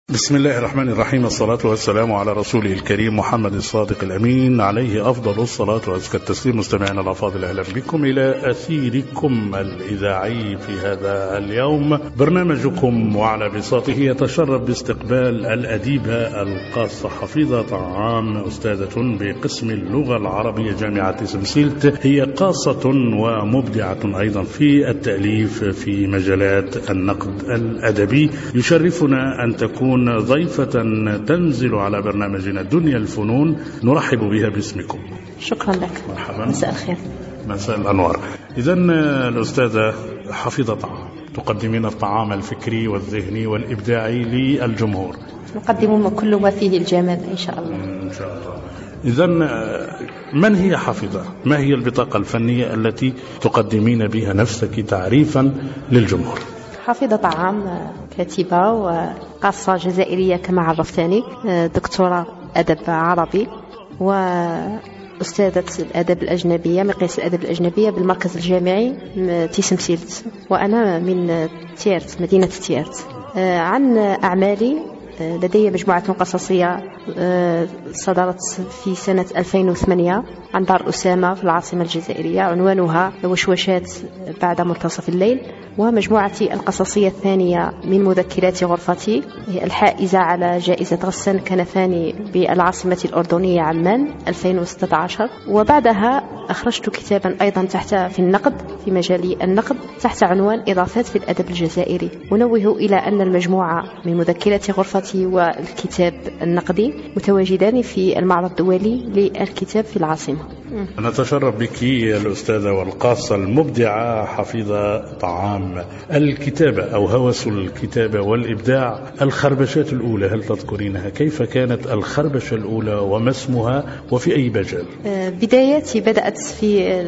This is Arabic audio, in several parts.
بسم الله الرحمن الرحيم، الصلاة والسلام على رسوله الكريم محمد الصادق الأمين، عليه أفضل الصلاة وأزكى التسليم. مستمعينا الأفاضل، أهلا بكم إلى أثيركم الإذاعي في هذا اليوم. برنامجكم وعلى بساطه يتشرف باستقبال الأديبة القاصة حفيظة طعام، أستاذة بقسم اللغة العربية جامعة سمسيلت. هي قاصة ومبدعة أيضا في التأليف في مجالات النقد الأدبي. يشرفنا أن تكون ضيفة تنزل على برنامجنا دنيا الفنون. نرحب بها باسمكم. شكرا لك. مرحبا. مساء الخير. مساء الأنوار. إذن الأستاذة حفيظة طعام، تقدمين الطعام الفكري والذهني والإبداعي للجمهور. نقدم كل ما فيه الجمال إن شاء الله. إن شاء الله. إذن من هي حفيظة؟ ما هي البطاقة الفنية التي تقدمين بها نفسك تعريفا للجمهور؟ حفيظة طعام كاتبة وقاصة جزائرية كما عرفتني، دكتورة أدب عربي وأستاذة الأدب الأجنبية، مقياس الأدب الأجنبية بالمركز الجامعي تيسمسيلت، وأنا من تيرت، مدينة تيرت. عن أعمالي، لدي مجموعة قصصية صدرت في سنة 2008 عن دار أسامة في العاصمة الجزائرية، عنوانها وشوشات بعد منتصف الليل. ومجموعتي القصصية الثانية من مذكرات غرفتي، الحائزة على جائزة غسان كنفاني بالعاصمة الأردنية عمان 2016. وبعدها أخرجت كتابا أيضا في النقد، في مجال النقد، تحت عنوان إضافات في الأدب الجزائري. أنوه إلى أن المجموعة من مذكرات غرفتي والكتاب النقدي متواجدان في المعرض الدولي للكتاب في العاصمة. نتشرف بك الأستاذة والقاصة المبدعة حفيظة طعام. الكتابة أو هوس الكتابة والإبداع، الخربشات الأولى هل تذكرينها؟ كيف كانت الخربشة الأولى وما اسمها وفي أي مجال؟ بداياتي بدأت في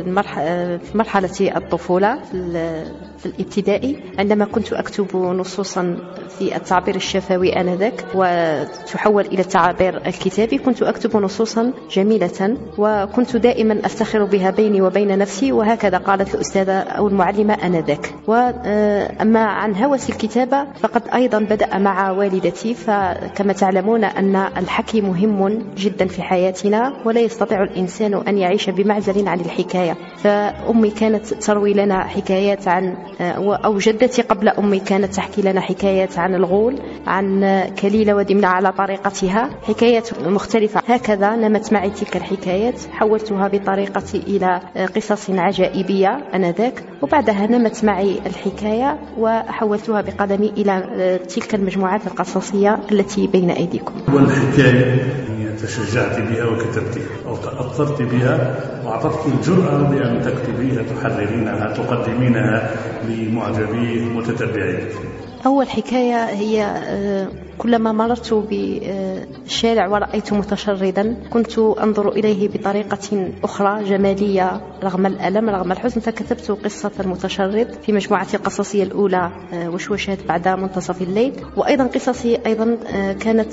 مرحلة الطفولة، في الابتدائي، عندما كنت أكتب نصوصا في التعبير الشفوي آنذاك وتحول إلى التعبير الكتابي. كنت أكتب نصوصا جميلة وكنت دائما أفتخر بها بيني وبين نفسي، وهكذا قالت الأستاذة أو المعلمة آنذاك. وأما عن هوس الكتابة فقد أيضا بدأ مع والدتي، فكما تعلمون أن الحكي مهم جدا في حياتنا، ولا يستطيع الإنسان أن يعيش بمعزل عن الحكاية. فأمي كانت تروي لنا حكايات أو جدتي قبل أمي كانت تحكي لنا حكايات عن الغول، عن كليلة ودمنة على طريقتها، حكايات مختلفة. هكذا نمت معي تلك الحكايات، حولتها بطريقتي إلى قصص عجائبية آنذاك، وبعدها نمت معي الحكاية وحولتها بقدمي إلى تلك المجموعات القصصية التي بين أيديكم. والحكاية تشجعت بها وكتبتها أو تأثرت بها وأعطتك الجرأة بأن تكتبيها، تحررينها، تقدمينها لمعجبيه متتبعين؟ أول حكاية هي كلما مررت بالشارع ورأيت متشردا كنت أنظر إليه بطريقة أخرى جمالية رغم الألم رغم الحزن، فكتبت قصة المتشرد في مجموعة القصصية الأولى وشوشات بعد منتصف الليل. وأيضا قصصي أيضا كانت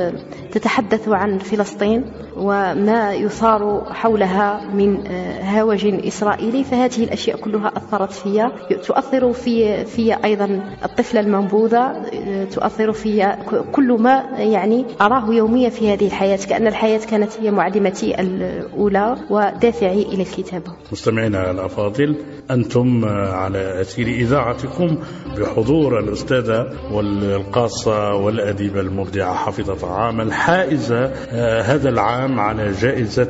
تتحدث عن فلسطين وما يثار حولها من هاوج إسرائيلي، فهذه الأشياء كلها أثرت فيها، تؤثر في أيضا الطفلة المنبوذة، تؤثر في كل ما يعني أراه يوميا في هذه الحياة، كأن الحياة كانت هي معلمتي الأولى ودافعي إلى الكتابة. مستمعينا الأفاضل، أنتم على أثير إذاعتكم بحضور الأستاذة والقاصة والأديبة المبدعة حفيظة طعام، الحائزة هذا العام على جائزة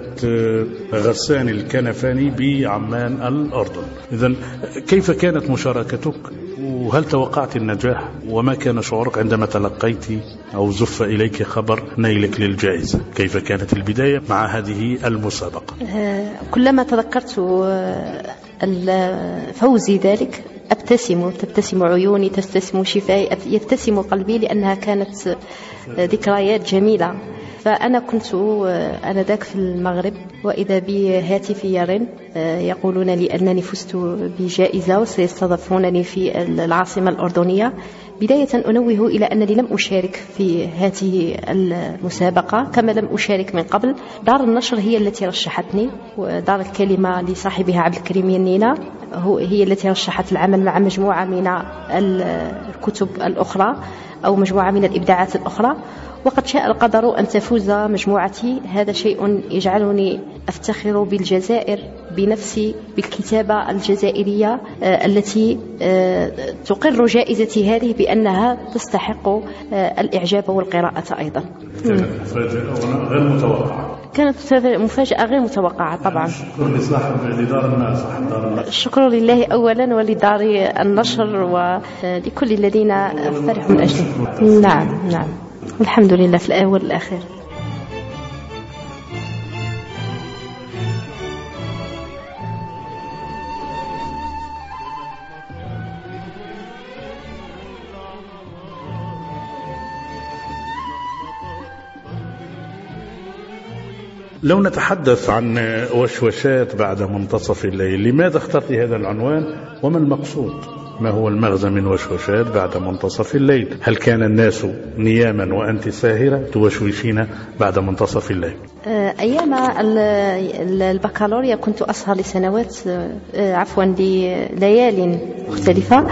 غسان الكنفاني بعمان الأردن. إذن كيف كانت مشاركتك وهل توقعت النجاح؟ وما كان شعورك عندما تلقيت أو زف إليك خبر نيلك للجائزة؟ كيف كانت البداية مع هذه المسابقة؟ كلما تذكرت فوزي ذلك تبتسم عيوني، تبتسم شفاي، يبتسم قلبي، لأنها كانت ذكريات جميلة. فأنا كنت آنذاك في المغرب وإذا بي هاتفي يرن، يقولون لي أنني فزت بجائزة وسيستضيفونني في العاصمة الأردنية. بداية أنوه إلى أنني لم أشارك في هذه المسابقة كما لم أشارك من قبل. دار النشر هي التي رشحتني، ودار الكلمة لصاحبها عبد الكريم ينينة هي التي رشحت العمل مع مجموعة من الكتب الأخرى أو مجموعة من الإبداعات الأخرى، وقد شاء القدر أن تفوز مجموعتي. هذا شيء يجعلني أفتخر بالجزائر بنفسي، بالكتابة الجزائرية التي تقر جائزتي هذه بأنها تستحق الإعجاب والقراءة أيضا. كانت مفاجأة غير متوقعة. كانت مفاجأة غير متوقعة طبعا. الشكر لصاحب لدار الناس. الشكر لله أولا ولدار النشر ولكل الذين فرحوا من أجله. نعم الحمد لله في الأول والآخر. لو نتحدث عن وشوشات بعد منتصف الليل، لماذا اخترت هذا العنوان وما المقصود؟ ما هو المغزى من وشوشات بعد منتصف الليل؟ هل كان الناس نياما وأنت ساهرة توشوشين بعد منتصف الليل؟ أيام البكالوريا كنت أسهر لسنوات لليال مختلفة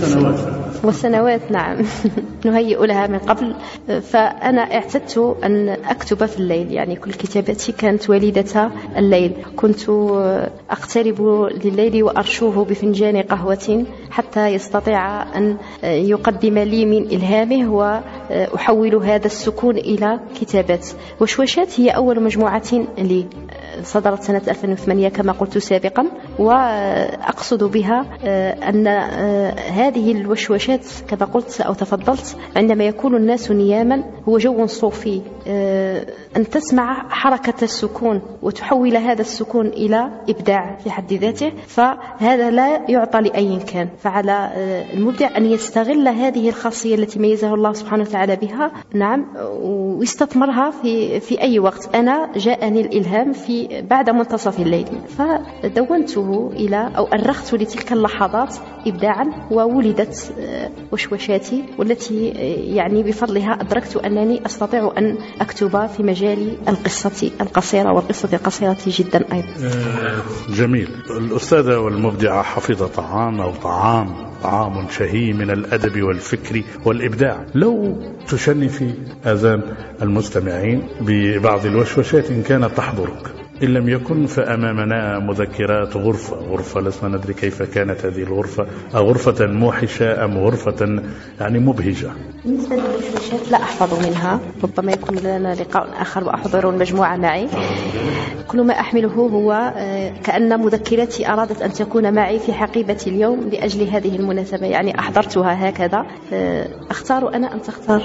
وسنوات نعم نهيئ لها من قبل. فأنا اعتدت أن أكتب في الليل، يعني كل كتابتي كانت والدة الليل. كنت أقترب لليل وأرشوه بفنجان قهوة حتى يستطيع أن يقدم لي من إلهامه، وأحول هذا السكون إلى كتابات. وشوشات هي أول مجموعة لي، صدرت سنة 2008 كما قلت سابقا، وأقصد بها أن هذه الوشوشات كما قلت أو تفضلت عندما يكون الناس نياما هو جو صوفي، أن تسمع حركة السكون وتحول هذا السكون إلى إبداع في حد ذاته، فهذا لا يعطى لأي كان. فعلى المبدع أن يستغل هذه الخاصية التي ميزه الله سبحانه وتعالى بها، نعم، ويستثمرها في أي وقت. أنا جاءني الإلهام بعد منتصف الليل فدونته أو أرخت لتلك اللحظات إبداعا، وولدت وشوشاتي، والتي يعني بفضلها أدركت أنني أستطيع أن أكتب في مجال القصة القصيرة والقصة القصيرة جدا أيضا. جميل. الأستاذة والمبدعة حفظة طعام شهي من الأدب والفكر والإبداع. لو تشنفي آذان المستمعين ببعض الوشوشات إن كانت تحضرك، إن لم يكن فأمامنا مذكرات غرفة لسنا ندري كيف كانت هذه الغرفة، غرفة موحشة أم غرفة يعني مبهجة. بالنسبة للوشوشات لا أحفظ منها، ربما يكون لنا لقاء آخر وأحضر المجموعة معي. كل ما أحمله هو كأن مذكرتي أرادت أن تكون معي في حقيبة اليوم لأجل هذه المناسبة، يعني أحضرتها هكذا. أختار أنا أن تختار؟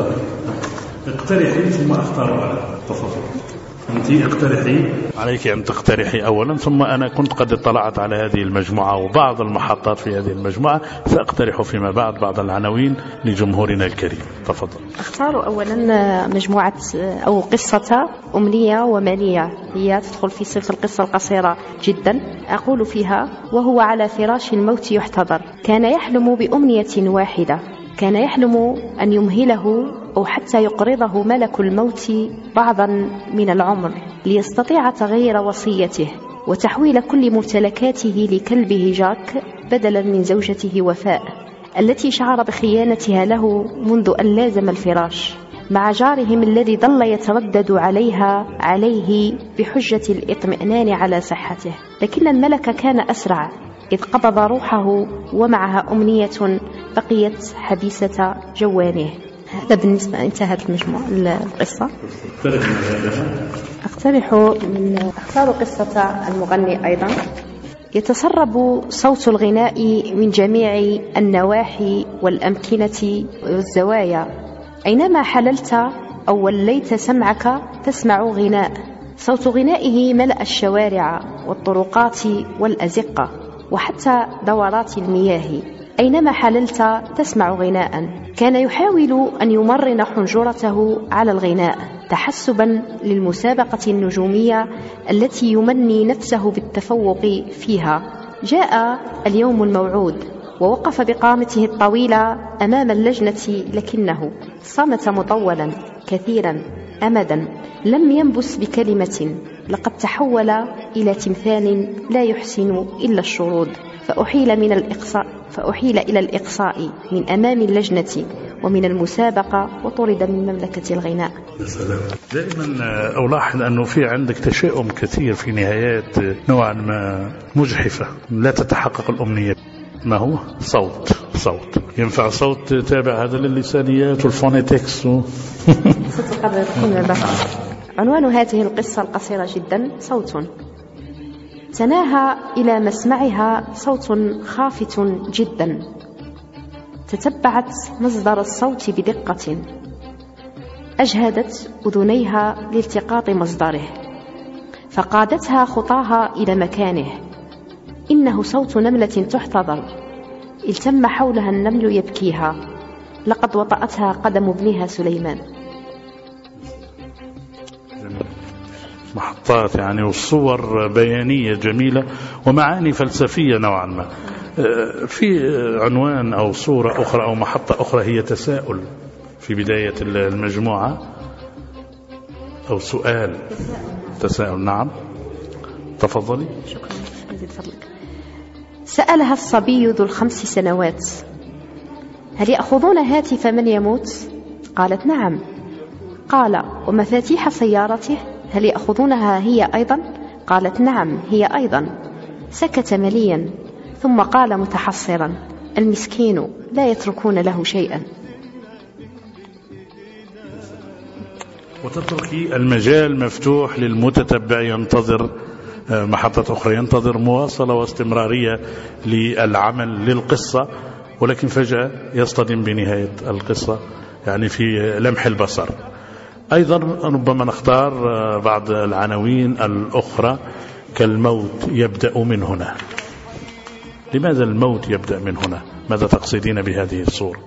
اقترحي ثم أختار أنا. تفضل. أنت اقترحي. عليك أن تقترحي أولا، ثم أنا كنت قد اطلعت على هذه المجموعة وبعض المحطات في هذه المجموعة، سأقترح فيما بعد بعض العناوين لجمهورنا الكريم. تفضل. أختار أولا مجموعة أو قصة أمنية ومنية، هي تدخل في صنف القصة القصيرة جدا. أقول فيها: وهو على فراش الموت يحتضر، كان يحلم بأمنية واحدة، كان يحلم أن يمهله أو حتى يقرضه ملك الموت بعضا من العمر ليستطيع تغيير وصيته وتحويل كل ممتلكاته لكلبه جاك بدلا من زوجته وفاء التي شعر بخيانتها له منذ أن لازم الفراش، مع جارهم الذي ظل يتردد عليه بحجة الاطمئنان على صحته. لكن الملك كان أسرع إذ قبض روحه ومعها أمنية بقيت حبيسة جوانه. هذا بالنسبة انتهت القصة. أختار قصة المغني أيضا. يتسرب صوت الغناء من جميع النواحي والأمكنة والزوايا، أينما حللت أو وليت سمعك تسمع غناء. صوت غنائه ملأ الشوارع والطرقات والأزقة وحتى دورات المياه، أينما حللت تسمع غناء. كان يحاول أن يمرن حنجرته على الغناء تحسبا للمسابقة النجومية التي يمني نفسه بالتفوق فيها. جاء اليوم الموعود ووقف بقامته الطويلة أمام اللجنة، لكنه صمت مطولا كثيرا أمدا، لم ينبس بكلمة. لقد تحول إلى تمثال لا يحسن إلا الشرود. فأحيل إلى الإقصاء من أمام اللجنة ومن المسابقة وطرد من مملكة الغناء. دائما ألاحظ أنه في عندك تشاؤم كثير في نهايات نوعا ما مجحفة، لا تتحقق الأمنية. ما هو؟ صوت ينفع صوت تابع هذا للسانيات والفونيتكس عنوان هذه القصة القصيرة جدا صوت. تناهى إلى مسمعها صوت خافت جدا، تتبعت مصدر الصوت بدقة، أجهدت أذنيها لالتقاط مصدره، فقادتها خطاها إلى مكانه. إنه صوت نملة تحتضر، التم حولها النمل يبكيها، لقد وطأتها قدم ابنها سليمان. محطات يعني والصور بيانية جميلة ومعاني فلسفية نوعا ما. في عنوان أو صورة أخرى أو محطة أخرى هي تساؤل في بداية المجموعة أو سؤال. تساؤل. نعم تفضلي. شكرا جزيل فضلك. سألها الصبي ذو 5 سنوات: هل يأخذون هاتف من يموت؟ قالت: نعم. قال: ومفاتيح سيارته هل يأخذونها هي أيضا؟ قالت: نعم هي أيضا. سكت مليا ثم قال متحسرا: المسكين لا يتركون له شيئا. وتتركي المجال مفتوح للمتتبع ينتظر محطة أخرى، ينتظر مواصلة واستمرارية للعمل للقصة، ولكن فجأة يصطدم بنهاية القصة يعني في لمح البصر. أيضا ربما نختار بعض العناوين الأخرى كالموت يبدأ من هنا. لماذا الموت يبدأ من هنا؟ ماذا تقصدين بهذه الصورة؟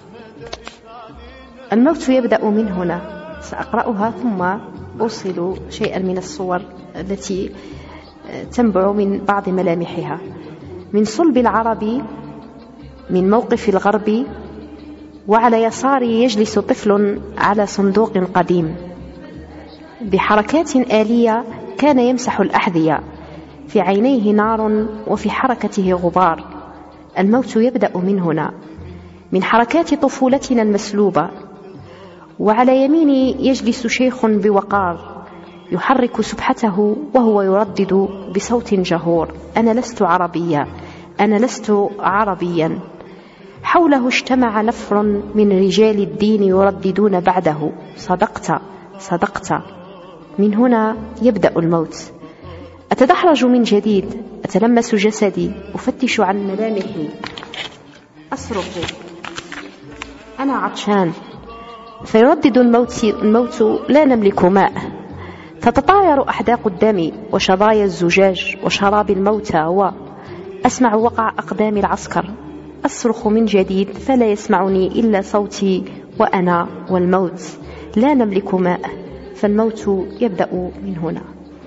الموت يبدأ من هنا سأقرأها ثم أوصل شيئا من الصور التي تنبع من بعض ملامحها. من صلب العرب، من موقف الغرب، وعلى يساري يجلس طفل على صندوق قديم، بحركات آلية كان يمسح الأحذية، في عينيه نار وفي حركته غبار. الموت يبدأ من هنا، من حركات طفولتنا المسلوبة. وعلى يميني يجلس شيخ بوقار يحرك سبحته وهو يردد بصوت جهور: أنا لست عربيا، أنا لست عربيا. حوله اجتمع نفر من رجال الدين يرددون بعده: صدقت صدقت. من هنا يبدأ الموت. أتدحرج من جديد، أتلمس جسدي، أفتش عن ملامحي، أصرخ: أنا عطشان. فيردد الموت: لا نملك ماء. تتطاير أحداق الدم وشظايا الزجاج وشراب الموتى، وأسمع وقع أقدام العسكر. أصرخ من جديد فلا يسمعني إلا صوتي وأنا والموت. لا نملك ماء، فالموت يبدأ من هنا.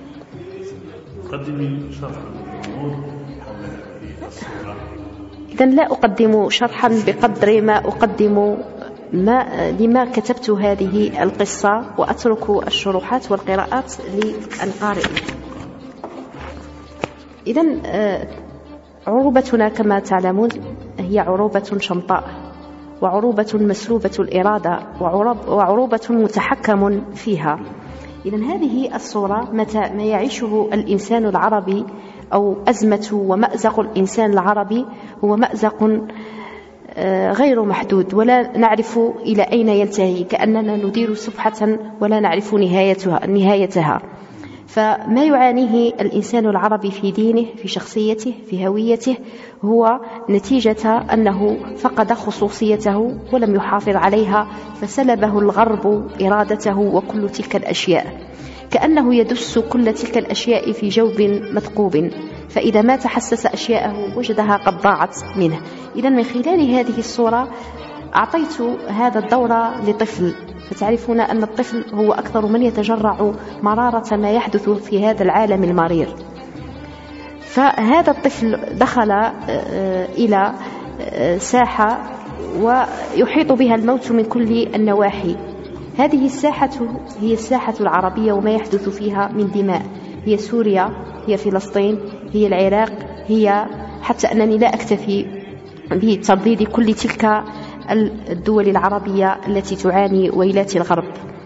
قدمي شرحا حول هذه الصورة. إذن لا أقدم شرحا بقدر ما أقدم لما كتبت هذه القصة، وأترك الشروحات والقراءات للقارئ. إذن عروبتنا كما تعلمون هي عروبة شمطاء، وعروبة مسلوبة الإرادة، وعروبة متحكم فيها. إذن هذه الصورة متى ما يعيشه الإنسان العربي أو أزمة ومأزق الإنسان العربي هو مأزق غير محدود، ولا نعرف إلى أين ينتهي، كأننا ندير سبحة ولا نعرف نهايتها. فما يعانيه الإنسان العربي في دينه، في شخصيته، في هويته، هو نتيجة أنه فقد خصوصيته ولم يحافظ عليها، فسلبه الغرب إرادته وكل تلك الأشياء، كأنه يدس كل تلك الأشياء في جوب مثقوب، فإذا ما تحسس أشياءه وجدها قد ضاعت منه. إذن من خلال هذه الصورة أعطيت هذا الدور لطفل، فتعرفون أن الطفل هو أكثر من يتجرع مرارة ما يحدث في هذا العالم المرير. فهذا الطفل دخل إلى ساحة ويحيط بها الموت من كل النواحي. هذه الساحة هي الساحة العربية وما يحدث فيها من دماء، هي سوريا، هي فلسطين، هي العراق، هي حتى أنني لا أكتفي بترديد كل تلك الدول العربية التي تعاني ويلات الغرب.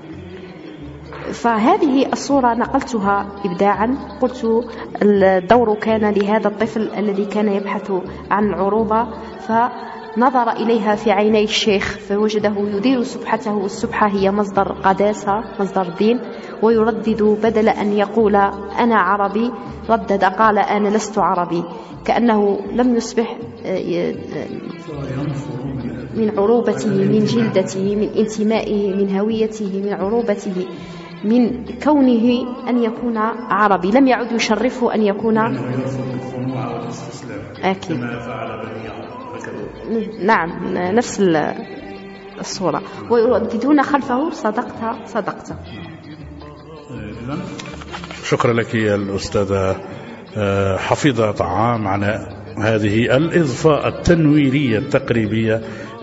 فهذه الصورة نقلتها إبداعا. قلت الدور كان لهذا الطفل الذي كان يبحث عن عروبة، فنظر إليها في عيني الشيخ فوجده يدير سبحته، والسبحة هي مصدر قداسة، مصدر دين، ويردد بدل أن يقول أنا عربي ردد قال أنا لست عربي، كأنه لم يصبح من عروبته، من جلدته، من انتمائه، من هويته، من عروبته، من كونه أن يكون عربي. لم يعد يشرفه أن يكون أكيد. نعم، نفس الصورة، ويرددون خلفه صدقت صدقت. شكرا لك يا الأستاذة حفيظة طعام على هذه الإضفاء التنويرية التقريبية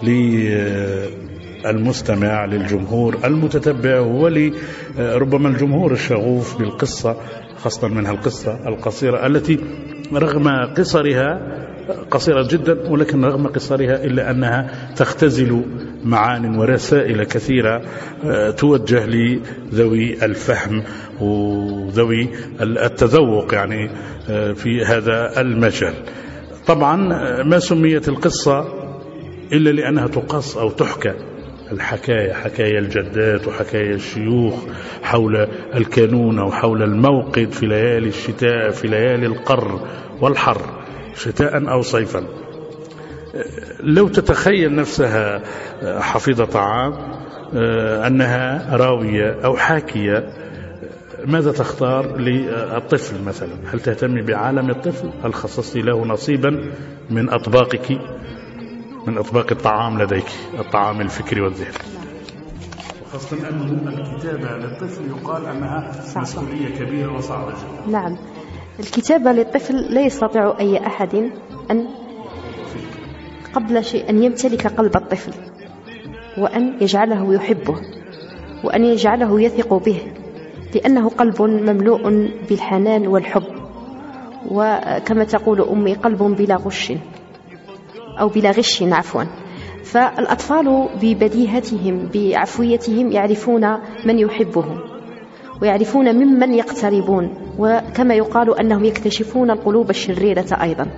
للمستمع، للجمهور المتتبع، ولربما الجمهور الشغوف بالقصة، خاصة منها القصة القصيرة التي رغم قصرها قصيرة جدا، ولكن رغم قصرها إلا أنها تختزل معان ورسائل كثيرة توجه لذوي الفهم وذوي التذوق يعني في هذا المجال. طبعا ما سميت القصة إلا لأنها تقص أو تحكى، الحكاية، حكاية الجدات وحكاية الشيوخ حول الكانون وحول الموقد في ليالي الشتاء، في ليالي القر والحر، شتاء أو صيفا. لو تتخيل نفسها حفيظة طعام أنها راوية أو حاكية، ماذا تختار للطفل مثلا؟ هل تهتمي بعالم الطفل؟ هل خصصتي له نصيبا من أطباقك، من أطباق الطعام لديك، الطعام الفكري والذهني؟ وخاصة أن الكتابة للطفل يقال أنها مسؤولية كبيرة وصعبة جدا. نعم، الكتابة للطفل لا يستطيع أي أحد أن قبل شيء أن يمتلك قلب الطفل، وأن يجعله يحبه، وأن يجعله يثق به، لأنه قلب مملوء بالحنان والحب، وكما تقول أمي قلب بلا غش أو بلا غش عفوا. فالأطفال ببديهتهم بعفويتهم يعرفون من يحبهم، ويعرفون ممن يقتربون، وكما يقال أنهم يكتشفون القلوب الشريرة أيضا.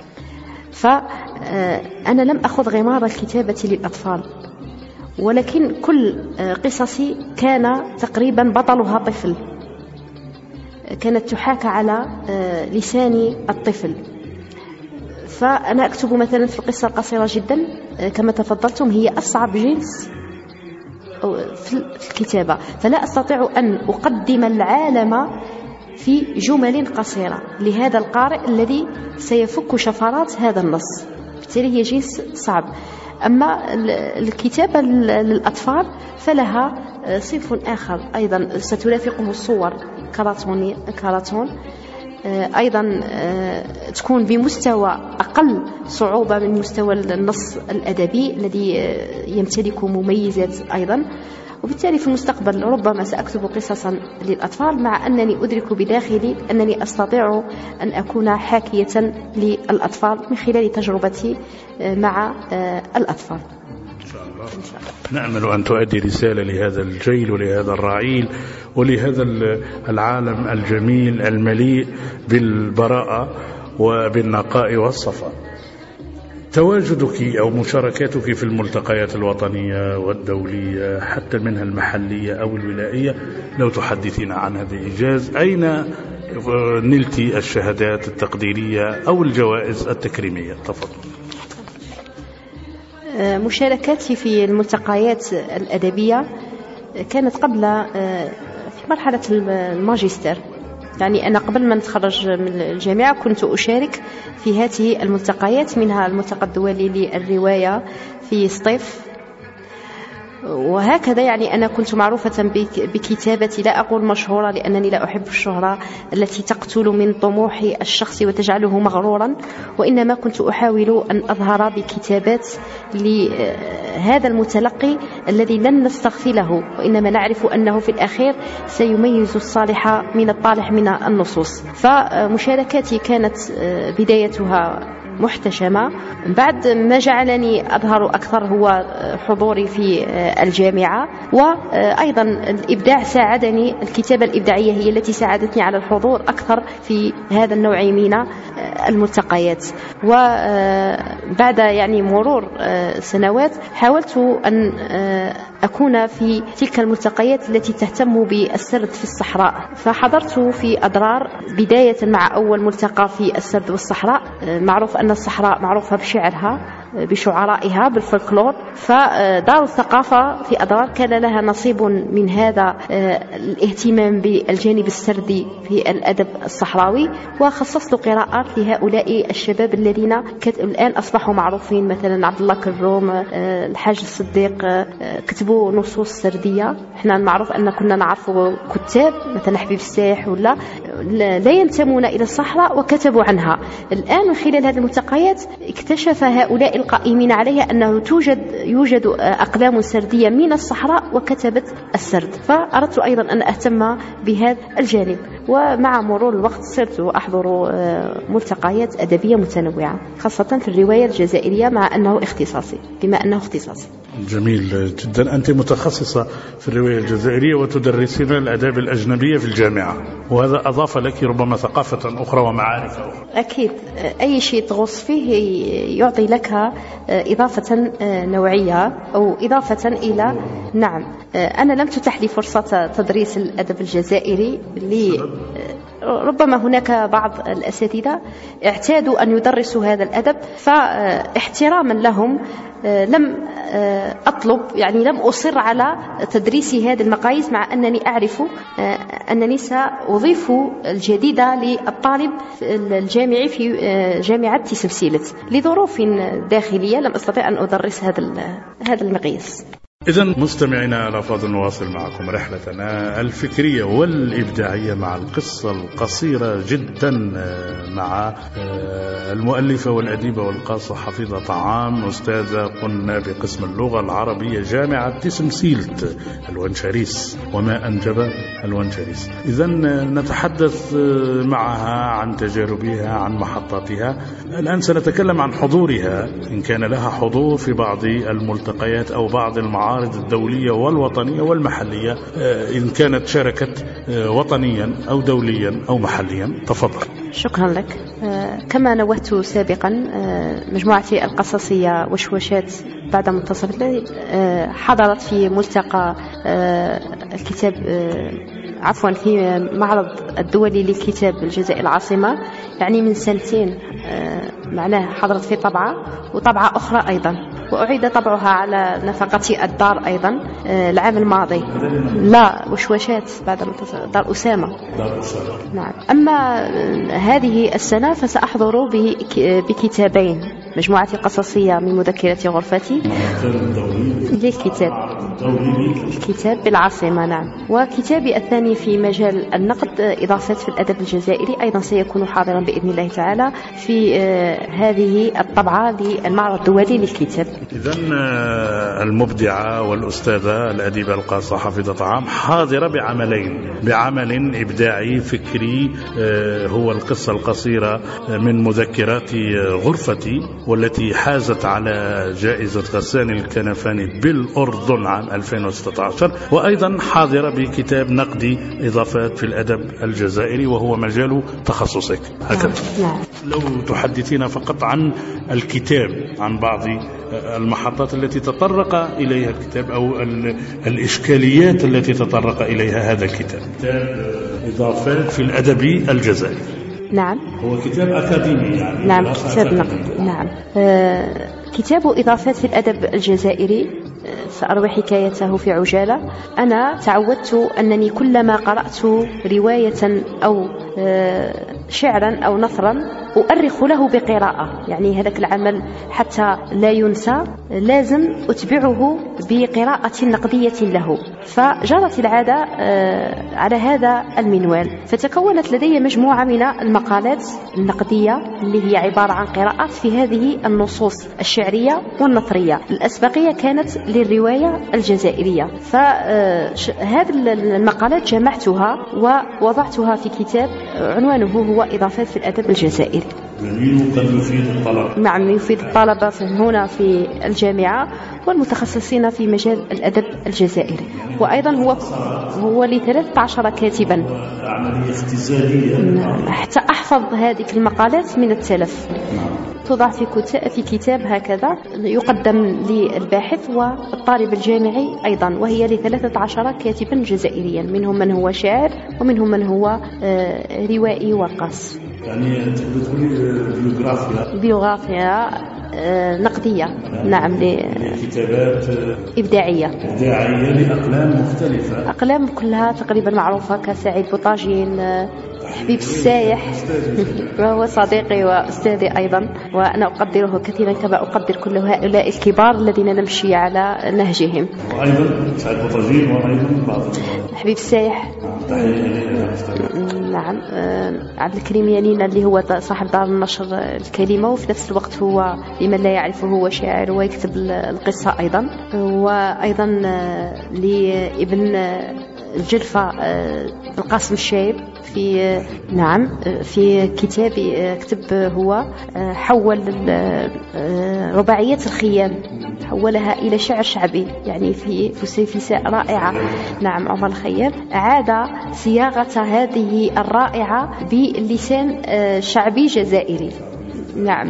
فأنا لم أخذ غمار الكتابة للأطفال، ولكن كل قصصي كان تقريبا بطلها طفل، كانت تحاكى على لسان الطفل. فأنا أكتب مثلا في القصة القصيرة جدا كما تفضلتم، هي أصعب جنس في الكتابة، فلا أستطيع أن أقدم العالم في جمل قصيرة لهذا القارئ الذي سيفك شفرات هذا النص، بالتالي هي جنس صعب. أما الكتابة للأطفال فلها صنف آخر أيضا سترافقه الصور كراتون أيضا تكون بمستوى أقل صعوبة من مستوى النص الأدبي الذي يمتلك مميزات أيضا. وبالتالي في المستقبل ربما سأكتب قصصا للأطفال، مع أنني أدرك بداخلي أنني أستطيع أن أكون حاكية للأطفال من خلال تجربتي مع الأطفال. إن شاء الله. نأمل أن تؤدي رسالة لهذا الجيل ولهذا الرعيل ولهذا العالم الجميل المليء بالبراءة وبالنقاء والصفاء. تواجدك أو مشاركاتك في الملتقيات الوطنية والدولية حتى منها المحلية أو الولائية، لو تحدثين عنها بإيجاز، أين نلت الشهادات التقديرية أو الجوائز التكريمية؟ تفضل. مشاركاتي في الملتقيات الأدبية كانت قبل في مرحلة الماجستير، يعني أنا قبل ما نتخرج من الجامعة كنت أشارك في هذه الملتقيات، منها الملتقى الدولي للرواية في سطيف، وهكذا. يعني أنا كنت معروفة بكتابتي، لا أقول مشهورة لأنني لا أحب الشهرة التي تقتل من طموح الشخص وتجعله مغرورا، وإنما كنت أحاول أن أظهر بكتابات لهذا المتلقي الذي لن نستغفله، وإنما نعرف أنه في الأخير سيميز الصالح من الطالح من النصوص. فمشاركاتي كانت بدايتها محتشمة. بعد ما جعلني أظهر أكثر هو حضوري في الجامعة، وأيضا الإبداع ساعدني، الكتابة الإبداعية هي التي ساعدتني على الحضور أكثر في هذا النوع من الملتقيات. وبعد يعني مرور سنوات حاولت أن أكون في تلك الملتقيات التي تهتم بالسرد في الصحراء، فحضرت في أضرار بداية مع أول ملتقى في السرد والصحراء. معروف أن الصحراء معروفة بشعرها، بشعرائها، بالفلكلور، فدار الثقافة في أضرار كان لها نصيب من هذا الاهتمام بالجانب السردي في الأدب الصحراوي، وخصصت قراءات لهؤلاء الشباب الذين الآن أصبحوا معروفين، مثلا عبد الله كروم، الحاج الصديق، كتبوا نصوص سردية. احنا معروف أن كنا نعرف كتاب مثلا حبيب الساح ولا لا ينتمون إلى الصحراء وكتبوا عنها. الآن من خلال هذه الملتقيات اكتشف هؤلاء القائمين عليها أنه يوجد أقلام سردية من الصحراء وكتبت السرد، فأردت أيضا أن أهتم بهذا الجانب. ومع مرور الوقت صرت أحضر ملتقيات أدبية متنوعة، خاصة في الرواية الجزائرية بما أنه اختصاصي. جميل جدا. أنت متخصصة في الرواية الجزائرية وتدرسين الآداب الأجنبية في الجامعة، وهذا أضاف لك ربما ثقافة أخرى ومعارف أخرى. أكيد، أي شيء تغوص فيه يعطي لك إضافة نوعية أو إضافة إلى. نعم، أنا لم تتح لي فرصة تدريس الأدب الجزائري ربما هناك بعض الأساتذة اعتادوا أن يدرسوا هذا الأدب، فاحتراما لهم لم أطلب، يعني لم أصر على تدريس هذه المقاييس، مع أنني أعرف أنني سأضيف الجديدة للطالب الجامعي في جامعة تسمسيلت. لظروف داخلية لم أستطيع أن أدرس هذا المقياس. إذن مستمعينا الأفاضل، نواصل معكم رحلتنا الفكرية والإبداعية مع القصة القصيرة جدا مع المؤلفة والأديبة والقاصة حفيظة طعام، أستاذة قلنا بقسم اللغة العربية جامعة تسمسيلت الونشريس، وما أنجب الونشريس. إذن نتحدث معها عن تجاربها، عن محطاتها. الآن سنتكلم عن حضورها، إن كان لها حضور في بعض الملتقيات أو بعض المعارض الدولية والوطنية والمحلية، إن كانت شاركت وطنيا أو دوليا أو محليا. تفضل. شكرا لك. كما نوهت سابقا، مجموعتي القصصية وشوشات بعد منتصف الليل حضرت في ملتقى الكتاب، عفوا في معرض الدولي للكتاب الجزائر العاصمة، يعني من 2 سنين. معناه حضرت في طبعة وطبعة أخرى أيضا، وأعيد طبعها على نفقة الدار أيضا العام الماضي. لا، وشوشات بعد دار أسامة. نعم. أما هذه السنة فسأحضر بكتابين، مجموعة قصصية من مذكرة غرفتي للكتاب الكتاب بالعاصمة. نعم. وكتابي الثاني في مجال النقد، إضافات في الأدب الجزائري، أيضا سيكون حاضرا بإذن الله تعالى في هذه الطبعة للمعرض الدولي للكتاب. إذن المبدعة والأستاذة الأديبة القاصة حفيظة طعام حاضرة بعمل إبداعي فكري، هو القصة القصيرة من مذكرات غرفتي، والتي حازت على جائزة غسان الكنفاني بالأردن عام 2016، وأيضا حاضرة بكتاب نقدي إضافات في الأدب الجزائري، وهو مجال تخصصك هكذا. نعم. لو تحدثينا فقط عن الكتاب، عن بعض المحطات التي تطرق إليها الكتاب أو الإشكاليات التي تطرق إليها هذا الكتاب. كتاب إضافات في الأدب الجزائري. نعم. هو كتاب أكاديمي يعني. نعم، كتاب نقد. نعم. كتاب إضافات في الأدب الجزائري سأروي حكايته في عجالة. أنا تعودت أنني كلما قرأت رواية أو شعرا أو نثرا أؤرخ له بقراءة، يعني هذاك العمل حتى لا ينسى لازم أتبعه بقراءة نقدية له. فجرت العادة على هذا المنوال، فتكونت لدي مجموعة من المقالات النقدية اللي هي عبارة عن قراءات في هذه النصوص الشعرية والنثرية. الأسبقية كانت للرواية الجزائرية، فهذه المقالات جمعتها ووضعتها في كتاب عنوانه هو إضافات في الأدب الجزائري. جميل. وقد يفيد الطلبة. نعم، يفيد الطلبة هنا في الجامعة والمتخصصين في مجال الأدب الجزائري. وأيضا هو ل 13 كاتبا. عملية اختزالية. نعم، حتى أحفظ هذه المقالات من التلف. توضع في كتاب هكذا يقدم للباحث والطالب الجامعي أيضا، وهي ل 13 كاتبا جزائريا، منهم من هو شاعر ومنهم من هو روائي ورقاص. يعني تقولي بيوغرافيا نقدية. نعم، كتابات إبداعية لأقلام مختلفة. أقلام كلها تقريبا معروفة، كسعيد بوطاجين، حبيب السايح وهو صديقي وأستاذي أيضا، وأنا أقدره كثيرا كما أقدر كل هؤلاء الكبار الذين نمشي على نهجهم. وأيضا سعيد بوطاجين وأيضا بعض حبيب السايح. نعم، عبد الكريم يانينا اللي هو صاحب دار النشر الكلمة، وفي نفس الوقت هو لمن لا يعرفه هو شاعر ويكتب القصة أيضا. وأيضا لابن الجلفة القاسم الشايب في كتاب كتب هو حول رباعيات الخيام، حولها إلى شعر شعبي، يعني في فسيفساء رائعة. نعم، عمر الخيام أعاد صياغة هذه الرائعة بلسان شعبي جزائري. نعم،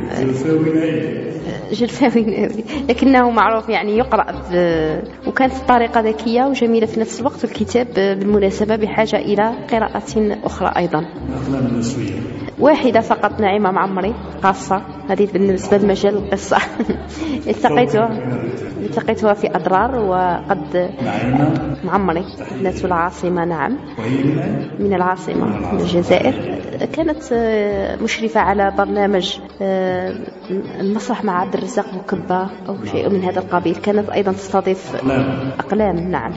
جلفاوي، لكنه معروف يعني يقرأ وكانت الطريقة ذكية وجميلة في نفس الوقت. الكتاب بالمناسبة بحاجة إلى قراءة أخرى أيضا. واحدة فقط، نعيمة معمري، خاصة هذه بالنسبة لمجال القصة. التقيتها في أضرار، وقد معمري ابنة العاصمة. نعم، من العاصمة من الجزائر. كانت مشرفة على برنامج المسرح مع عبد الرزاق بوكبة أو شيء من هذا القبيل. كانت أيضا تستضيف أقلام. نعم،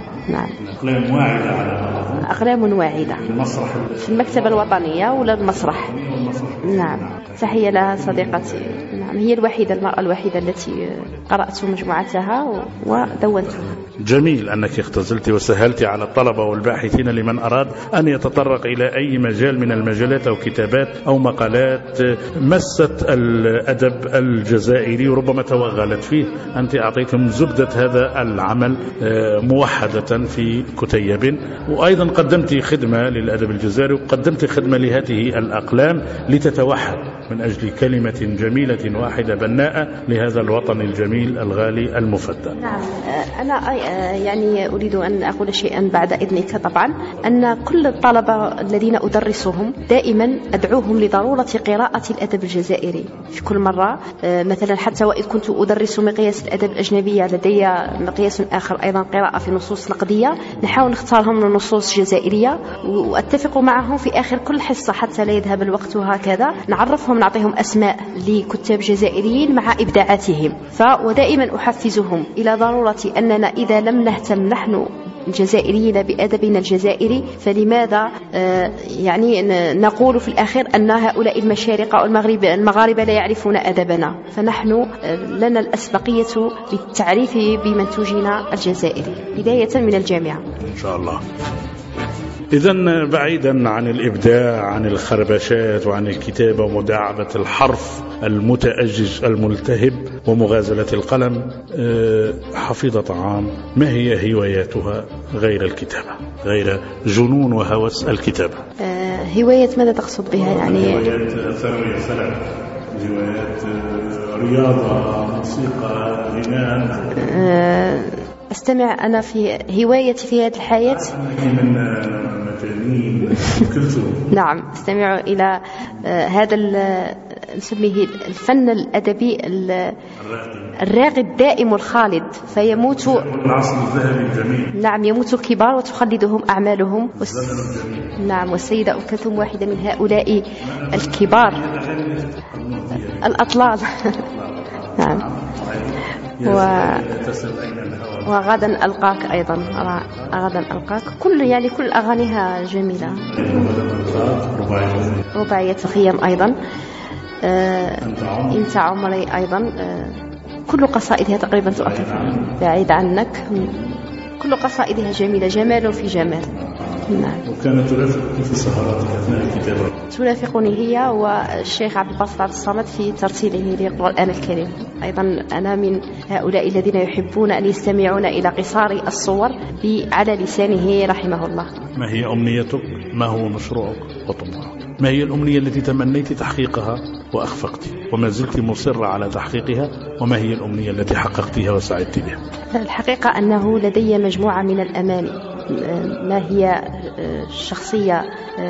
أقلام واعدة في المكتبة الوطنية ولا المسرح. نعم، تحية لها صديقتي. نعم، هي المرأة الوحيدة التي قرأت مجموعتها ودونتها. جميل أنك اختزلت وسهلت على الطلبة والباحثين لمن أراد أن يتطرق إلى أي مجال من المجالات أو كتابات أو مقالات مست الأدب الجزائري وربما توغلت فيه. أنت أعطيتم زبدة هذا العمل موحدة في كتيب، وأيضا قدمت خدمة للأدب الجزائري وقدمت خدمة لهذه الأقلام لتتوحد من أجل كلمة جميلة واحدة بناءة لهذا الوطن الجميل الغالي المفدى. نعم، أنا يعني أريد أن أقول شيئا بعد إذنك طبعا، أن كل الطلبة الذين أدرسهم دائما أدعوهم لضرورة قراءة الأدب الجزائري في كل مرة. مثلا حتى وإن كنت أدرس مقياس الأدب الأجنبية، لدي مقياس آخر أيضا قراءة في نصوص نقدية، نحاول نختارهم من نصوص جزائرية وأتفق معهم في آخر كل حصة حتى لا يذهب الوقت، وهكذا نعرفهم، نعطيهم أسماء لكتاب جزائريين مع إبداعاتهم. ودائما أحفزهم إلى ضرورة أننا إذا لم نهتم نحن الجزائريين بأدبنا الجزائري، فلماذا يعني نقول في الأخير أن هؤلاء المشارقة أو المغاربة لا يعرفون أدبنا؟ فنحن لنا الأسبقية بالتعريف بمنتوجنا الجزائري بداية من الجامعة إن شاء الله. إذن بعيدا عن الإبداع، عن الخربشات وعن الكتابة ومداعبة الحرف المتأجج الملتهب ومغازلة القلم، حفيظة عام ما هي هواياتها غير الكتابة، غير جنون وهوس الكتابة؟ هواية ماذا تقصد بها؟ يعني هوايات ثروية سلام، هوايات رياضة، موسيقى، غناء. أستمع أنا في هوايتي في هذه الحياة نعم، أستمع إلى هذا نسميه الفن الأدبي الراغي الدائم الخالد، فيموت العصر الذهبي الجميل. نعم، يموت الكبار وتخلدهم أعمالهم. نعم، والسيدة أم كلثوم واحدة من هؤلاء الكبار الأطلال. نعم، وغدا ألقاك أيضا، غدا ألقاك، كل أغانيها جميلة. رباعية الخيام أيضا، أنت عمري أيضا، كل قصائدها تقريبا تؤثر. بعيد عنك، كل قصائدها جميلة، جمال في جمال. نعم. وكانت ترافقك في السهرات أثناء الكتابة؟ ترافقني هي والشيخ عبد الباسط عبد الصمد في ترتيله للقرآن الكريم. أيضا أنا من هؤلاء الذين يحبون أن يستمعون إلى قصار الصور على لسانه رحمه الله. ما هي أمنيتك؟ ما هو مشروعك وطموحك؟ ما هي الأمنية التي تمنيت تحقيقها وأخفقت وما زلت مصرة على تحقيقها؟ وما هي الأمنية التي حققتها وسعدت بها؟ الحقيقة أنه لدي مجموعة من الأماني، ما هي شخصية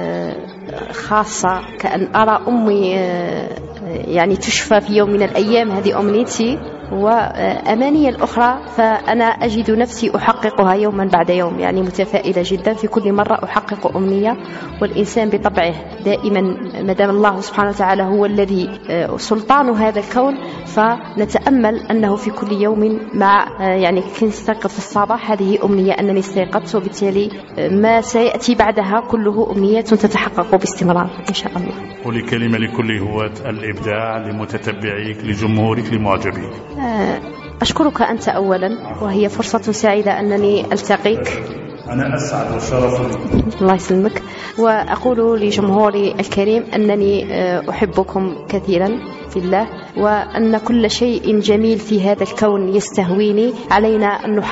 خاصة، كأن أرى أمي يعني تشفى في يوم من الأيام، هذه أمنيتي. وأماني الأخرى فأنا أجد نفسي أحققها يوما بعد يوم، يعني متفائلة جدا في كل مرة أحقق أمنية. والإنسان بطبعه دائما مدام الله سبحانه وتعالى هو الذي سلطان هذا الكون، فنتأمل أنه في كل يوم مع يعني كنستيقظ في الصباح هذه أمنية أنني استيقظت، وبالتالي ما سيأتي بعدها كله أمنيات تتحقق باستمرار إن شاء الله. قولي كلمة لكل هواة الإبداع، لمتتبعيك، لجمهورك، لمعجبيك. أشكرك أنت أولا، وهي فرصة سعيدة أنني ألتقيك. أنا أسعد وشرف. الله يسلمك. وأقول لجمهوري الكريم أنني أحبكم كثيرا في الله، وأن كل شيء جميل في هذا الكون يستهويني. علينا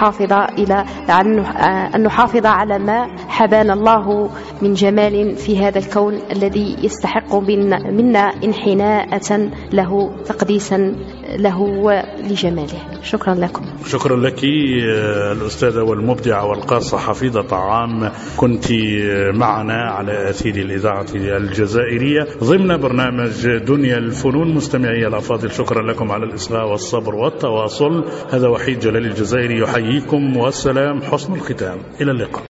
أن نحافظ على ما حبانا الله من جمال في هذا الكون الذي يستحق منا انحناءة له، تقديسا له ولجماله. شكرا لكم. شكرا لك الأستاذة والمبدعة والقاصة حفيظة عام، كنت معنا على أثير الإذاعة الجزائرية ضمن برنامج دنيا الفنون. مستمعي الأفاضل، شكرا لكم على الإصغاء والصبر والتواصل. هذا وحيد جلال الجزائري يحييكم، والسلام، حسن الختام، إلى اللقاء.